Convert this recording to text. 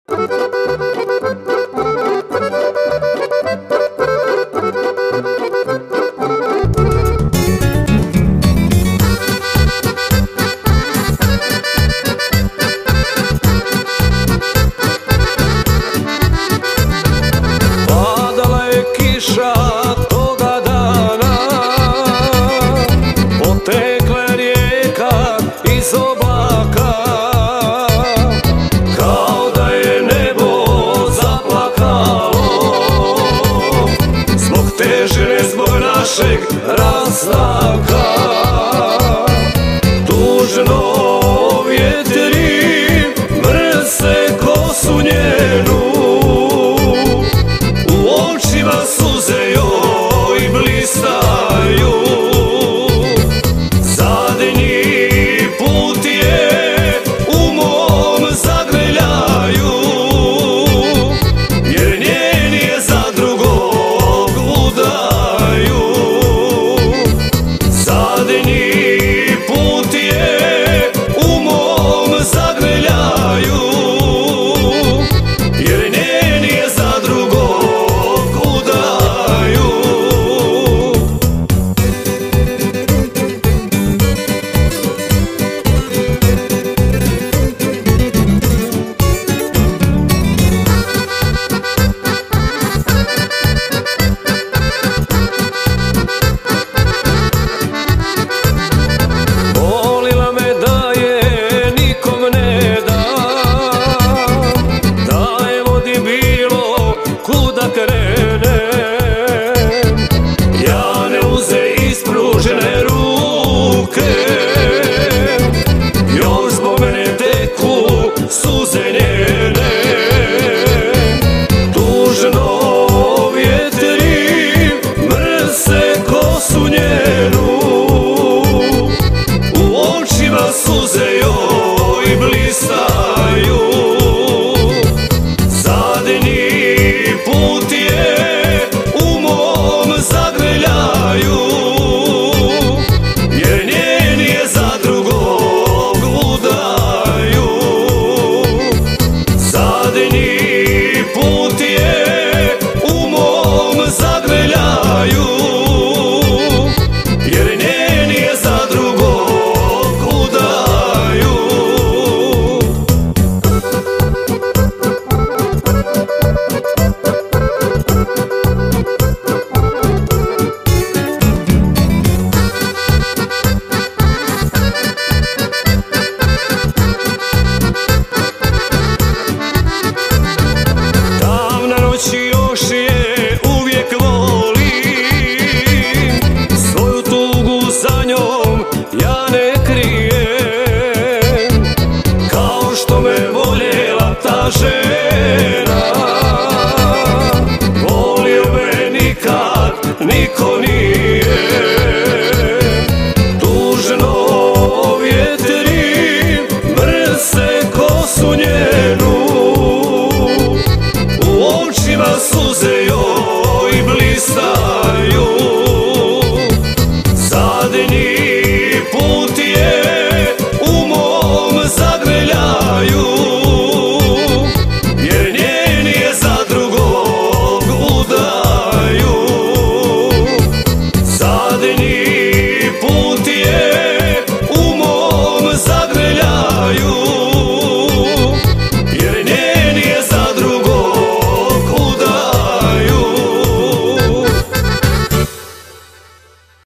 Padala je kiša toga dana, potekla je rijeka iz oblaka, kao da je nebo zaplakalo zbog težine, zbog našeg rastaka. Tužno vjetri mrse kosu njenu, u očima suze joj blistaju. Zadnji put je u mom zagrljaju, jer njen je za drugog udaju. Zadnji put je u mom zagrljaju, jer njen je za drugog udaju. Volila me da je nikom ne da, da je vodi bilo kuda krenem. Ja ne uze ispružene ruke, još zbog mene teku suze njene. Tužno vjetri mrse kosu njenu, u očima suze joj blistaju. Zadnji put je u mom zagrljaju, jer njen je za drugog udaju. Zadnji put je u mom zagrljaju, jer njen je za drugog udaju. Tamna noć još je, uvijek volim, svoju tugu za njom ja ne krijem, kao što me voljela ta žena. Volio me nikad niko nije. Tužno vjetri mrse kosu njenu,